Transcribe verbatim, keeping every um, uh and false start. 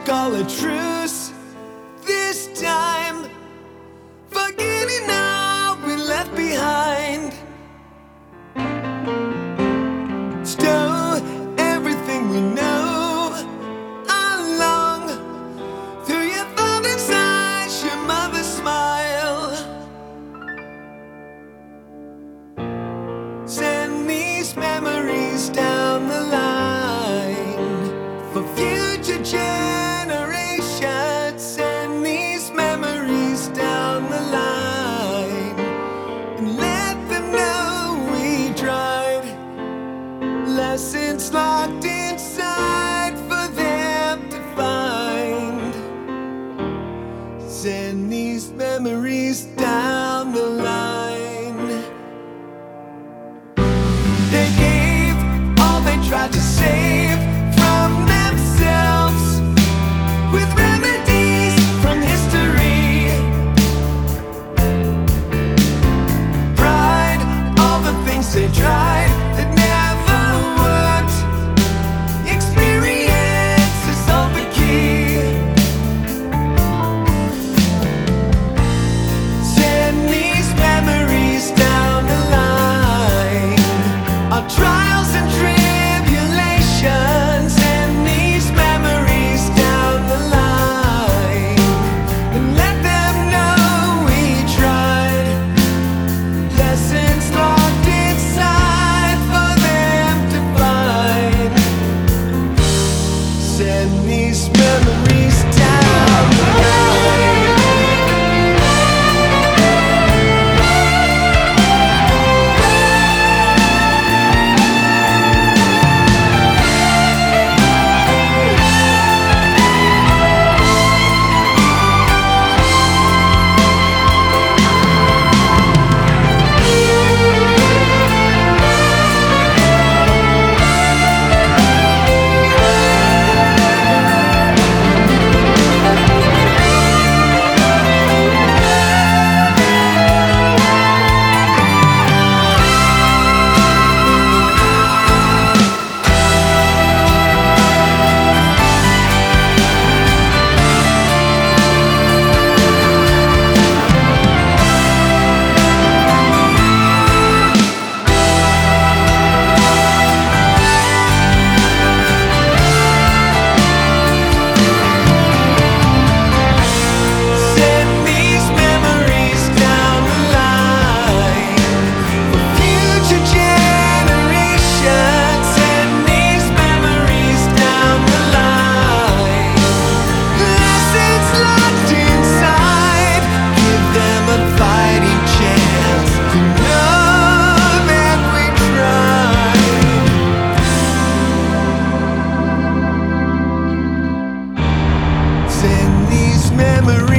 call a truce this time, forgetting all we left behind. Stow everything we know along through your father's eyes, your mother's smile. Send these memories down the line for future generations. Send these memories down the line and let them know we tried. Lessons locked inside for them to find. Send these memories down the line. They gave all they tried to save from themselves with remedies from history. Pride, all the things they tried that never worked. Experience is all the key. Send these memories down the line. Our trials and tribulations, and these memories down the line, and let them know we tried. Lessons locked inside for them to find. Send these memories down the line. Send these memories down the line for future generations. Send these memories down the line. Lessons locked inside, give them a fighting chance to know that we tried. Send these memories